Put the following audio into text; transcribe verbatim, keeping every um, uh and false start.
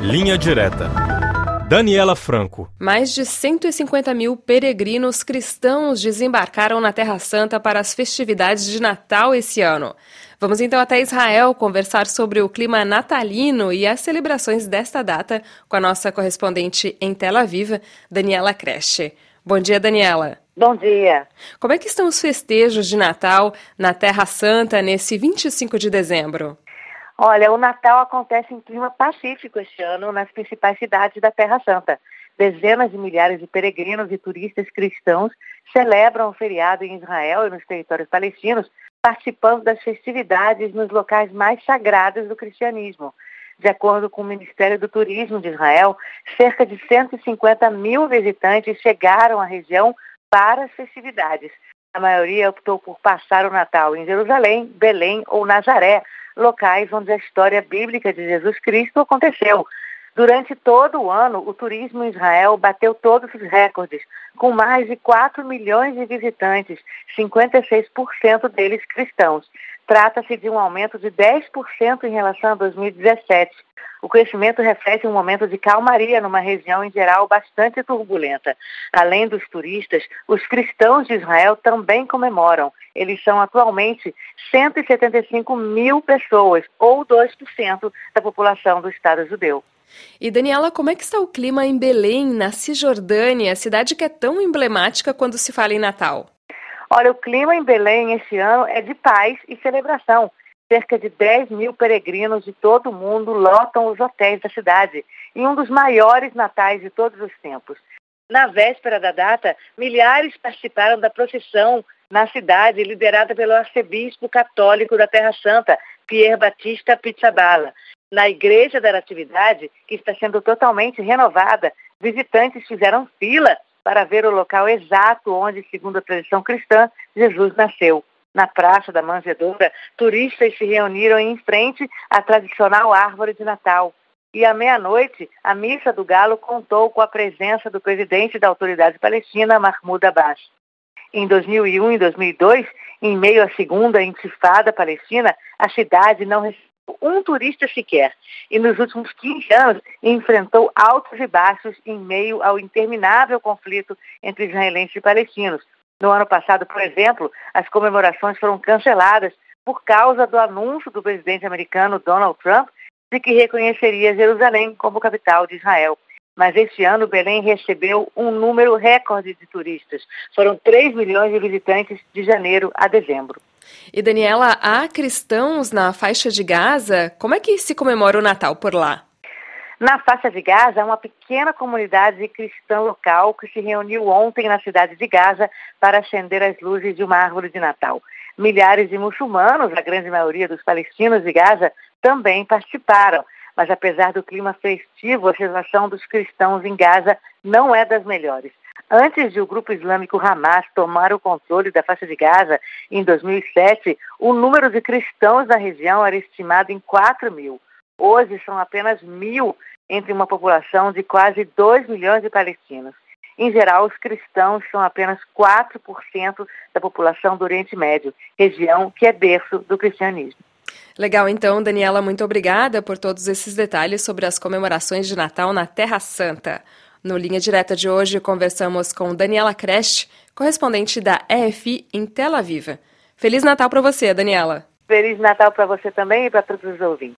Linha Direta. Daniela Franco. Mais de cento e cinquenta mil peregrinos cristãos desembarcaram na Terra Santa para as festividades de Natal esse ano. Vamos então até Israel conversar sobre o clima natalino e as celebrações desta data com a nossa correspondente em Tel Aviv, Daniela Kresh. Bom dia, Daniela. Bom dia. Como é que estão os festejos de Natal na Terra Santa nesse vinte e cinco de dezembro? Olha, o Natal acontece em clima pacífico este ano nas principais cidades da Terra Santa. Dezenas de milhares de peregrinos e turistas cristãos celebram o feriado em Israel e nos territórios palestinos, participando das festividades nos locais mais sagrados do cristianismo. De acordo com o Ministério do Turismo de Israel, cerca de cento e cinquenta mil visitantes chegaram à região para as festividades. A maioria optou por passar o Natal em Jerusalém, Belém ou Nazaré, locais onde a história bíblica de Jesus Cristo aconteceu. Durante todo o ano, o turismo em Israel bateu todos os recordes, com mais de quatro milhões de visitantes, cinquenta e seis por cento deles cristãos. Trata-se de um aumento de dez por cento em relação a dois mil e dezessete. O crescimento reflete um momento de calmaria numa região em geral bastante turbulenta. Além dos turistas, os cristãos de Israel também comemoram. Eles são atualmente cento e setenta e cinco mil pessoas, ou dois por cento da população do Estado judeu. E, Daniela, como é que está o clima em Belém, na Cisjordânia, cidade que é tão emblemática quando se fala em Natal? Olha, o clima em Belém este ano é de paz e celebração. Cerca de dez mil peregrinos de todo o mundo lotam os hotéis da cidade, em um dos maiores natais de todos os tempos. Na véspera da data, milhares participaram da procissão na cidade, liderada pelo arcebispo católico da Terra Santa, Pierre Batista Pizzaballa. Na Igreja da Natividade, que está sendo totalmente renovada, visitantes fizeram fila para ver o local exato onde, segundo a tradição cristã, Jesus nasceu. Na Praça da Manjedoura, turistas se reuniram em frente à tradicional árvore de Natal. E à meia-noite, a Missa do Galo contou com a presença do presidente da Autoridade Palestina, Mahmoud Abbas. Em dois mil e um e dois mil e dois, em meio à segunda intifada palestina, a cidade não recebeu um turista sequer. E nos últimos quinze anos, enfrentou altos e baixos em meio ao interminável conflito entre israelenses e palestinos. No ano passado, por exemplo, as comemorações foram canceladas por causa do anúncio do presidente americano Donald Trump de que reconheceria Jerusalém como capital de Israel. Mas este ano, Belém recebeu um número recorde de turistas. Foram três milhões de visitantes de janeiro a dezembro. E, Daniela, há cristãos na faixa de Gaza? Como é que se comemora o Natal por lá? Na faixa de Gaza, há uma pequena comunidade cristã local que se reuniu ontem na cidade de Gaza para acender as luzes de uma árvore de Natal. Milhares de muçulmanos, a grande maioria dos palestinos de Gaza, também participaram. Mas apesar do clima festivo, a situação dos cristãos em Gaza não é das melhores. Antes de o grupo islâmico Hamas tomar o controle da faixa de Gaza, em dois mil e sete, o número de cristãos na região era estimado em quatro mil. Hoje são apenas mil entre uma população de quase dois milhões de palestinos. Em geral, os cristãos são apenas quatro por cento da população do Oriente Médio, região que é berço do cristianismo. Legal, então, Daniela, muito obrigada por todos esses detalhes sobre as comemorações de Natal na Terra Santa. No Linha Direta de hoje, conversamos com Daniela Kresh, correspondente da E F I em Tel Aviv. Feliz Natal para você, Daniela. Feliz Natal para você também e para todos os ouvintes.